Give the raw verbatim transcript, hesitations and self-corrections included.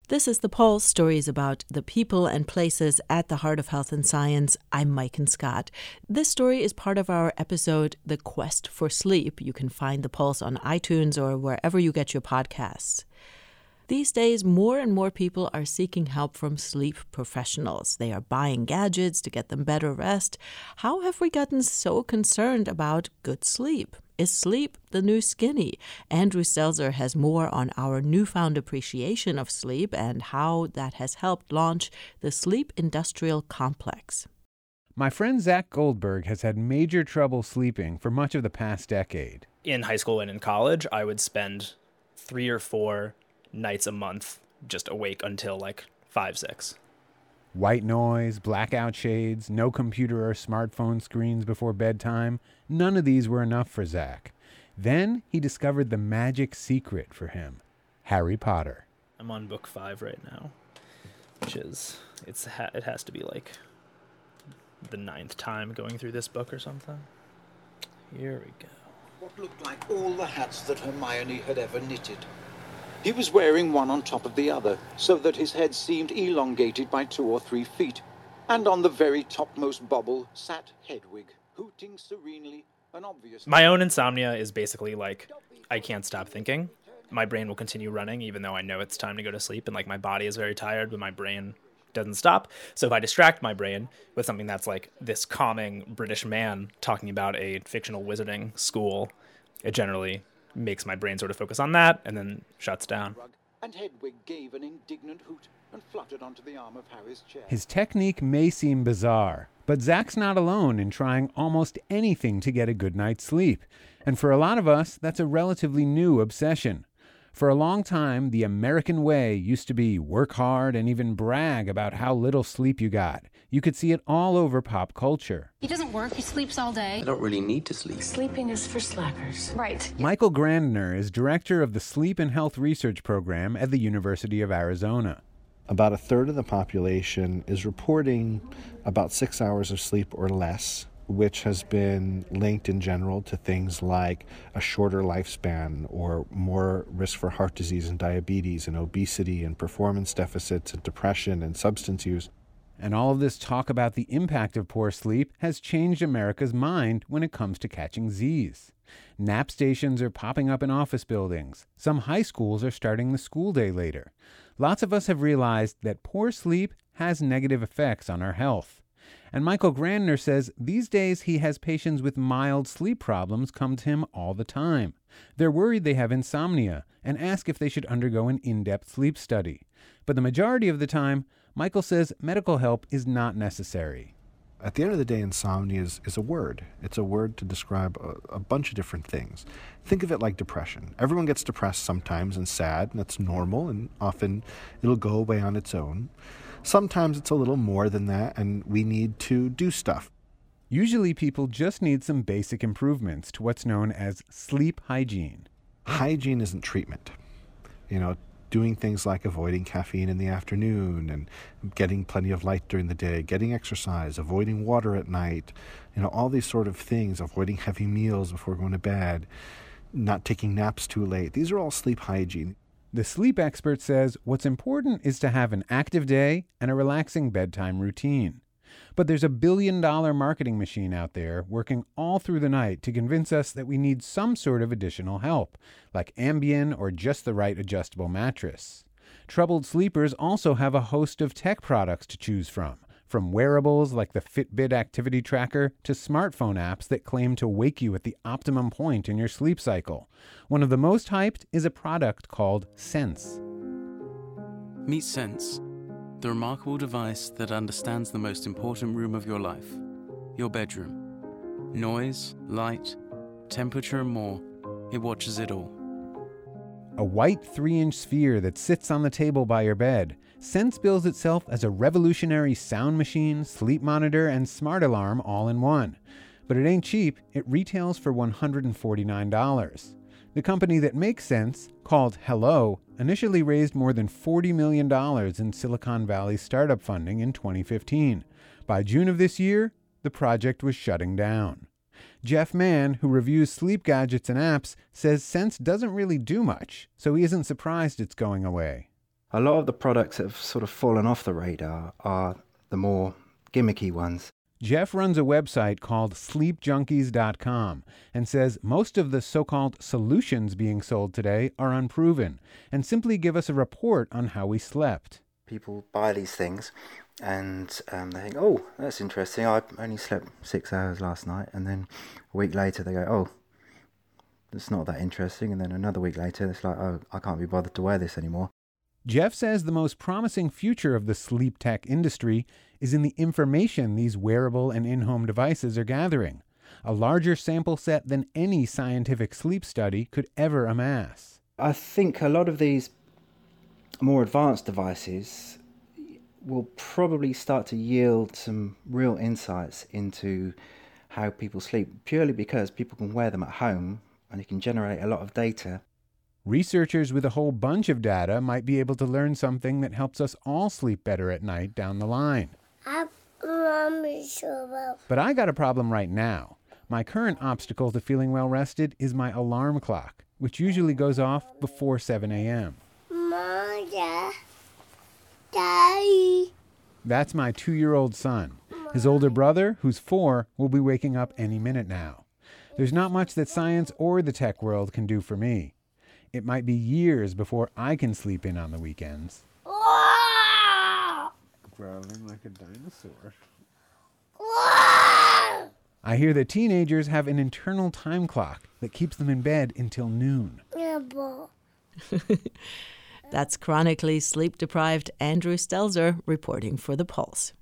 This is The Pulse, stories about the people and places at the heart of health and science. I'm Maiken Scott. This story is part of our episode, The Quest for Sleep. You can find The Pulse on iTunes or wherever you get your podcasts. These days, more and more people are seeking help from sleep professionals. They are buying gadgets to get them better rest. How have we gotten so concerned about good sleep? Is sleep the new skinny? Andrew Stelzer has more on our newfound appreciation of sleep and how that has helped launch the Sleep Industrial Complex. My friend Zach Goldberg has had major trouble sleeping for much of the past decade. In high school and in college, I would spend three or four nights a month just awake until like five, six. White noise, blackout shades, no computer or smartphone screens before bedtime. None of these were enough for Zach. Then he discovered the magic secret for him, Harry Potter. I'm on book five right now, which is, it's ha- it has to be like the ninth time going through this book or something. Here we go. What looked like all the hats that Hermione had ever knitted. He was wearing one on top of the other, so that his head seemed elongated by two or three feet. And on the very topmost bubble sat Hedwig, hooting serenely, an obvious... My own insomnia is basically like, I can't stop thinking. My brain will continue running, even though I know it's time to go to sleep, and like my body is very tired, but my brain doesn't stop. So if I distract my brain with something that's like this calming British man talking about a fictional wizarding school, it generally makes my brain sort of focus on that and then shuts down. And Hedwig gave an indignant hoot and fluttered onto the arm of Harry's chair. His technique may seem bizarre, but Zach's not alone in trying almost anything to get a good night's sleep. And for a lot of us, that's a relatively new obsession. For a long time, the American way used to be work hard and even brag about how little sleep you got. You could see it all over pop culture. He doesn't work, he sleeps all day. I don't really need to sleep. Sleeping is for slackers. Right. Michael Grandner is director of the Sleep and Health Research Program at the University of Arizona. About a third of the population is reporting about six hours of sleep or less, which has been linked in general to things like a shorter lifespan or more risk for heart disease and diabetes and obesity and performance deficits and depression and substance use. And all of this talk about the impact of poor sleep has changed America's mind when it comes to catching Z's. Nap stations are popping up in office buildings. Some high schools are starting the school day later. Lots of us have realized that poor sleep has negative effects on our health. And Michael Grandner says these days he has patients with mild sleep problems come to him all the time. They're worried they have insomnia and ask if they should undergo an in-depth sleep study. But the majority of the time, Michael says medical help is not necessary. At the end of the day, insomnia is, is a word. It's a word to describe a, a bunch of different things. Think of it like depression. Everyone gets depressed sometimes and sad, and that's normal, and often it'll go away on its own. Sometimes it's a little more than that, and we need to do stuff. Usually people just need some basic improvements to what's known as sleep hygiene. Hygiene isn't treatment. You know, doing things like avoiding caffeine in the afternoon and getting plenty of light during the day, getting exercise, avoiding water at night, you know, all these sort of things, avoiding heavy meals before going to bed, not taking naps too late. These are all sleep hygiene. The sleep expert says what's important is to have an active day and a relaxing bedtime routine. But there's a billion-dollar marketing machine out there working all through the night to convince us that we need some sort of additional help, like Ambien or just the right adjustable mattress. Troubled sleepers also have a host of tech products to choose from, from wearables like the Fitbit activity tracker to smartphone apps that claim to wake you at the optimum point in your sleep cycle. One of the most hyped is a product called Sense. Meet Sense, the remarkable device that understands the most important room of your life, your bedroom. Noise, light, temperature, and more, it watches it all. A white three-inch sphere that sits on the table by your bed, Sense bills itself as a revolutionary sound machine, sleep monitor, and smart alarm all in one. But it ain't cheap. It retails for one hundred forty-nine dollars. The company that makes Sense, called Hello, initially raised more than forty million dollars in Silicon Valley startup funding in twenty fifteen. By June of this year, the project was shutting down. Jeff Mann, who reviews sleep gadgets and apps, says Sense doesn't really do much, so he isn't surprised it's going away. A lot of the products that have sort of fallen off the radar are the more gimmicky ones. Jeff runs a website called sleep junkies dot com and says most of the so-called solutions being sold today are unproven and simply give us a report on how we slept. People buy these things and um, they think, oh, that's interesting. I only slept six hours last night. And then a week later they go, oh, that's not that interesting. And then another week later it's like, oh, I can't be bothered to wear this anymore. Jeff says the most promising future of the sleep tech industry is in the information these wearable and in-home devices are gathering, a larger sample set than any scientific sleep study could ever amass. I think a lot of these more advanced devices will probably start to yield some real insights into how people sleep, purely because people can wear them at home and you can generate a lot of data. Researchers with a whole bunch of data might be able to learn something that helps us all sleep better at night down the line. But I got a problem right now. My current obstacle to feeling well rested is my alarm clock, which usually goes off before seven a.m. Mama, Daddy. That's my two-year-old son. His older brother, who's four, will be waking up any minute now. There's not much that science or the tech world can do for me. It might be years before I can sleep in on the weekends. Growling like a dinosaur. I hear that teenagers have an internal time clock that keeps them in bed until noon. That's chronically sleep-deprived Andrew Stelzer reporting for The Pulse.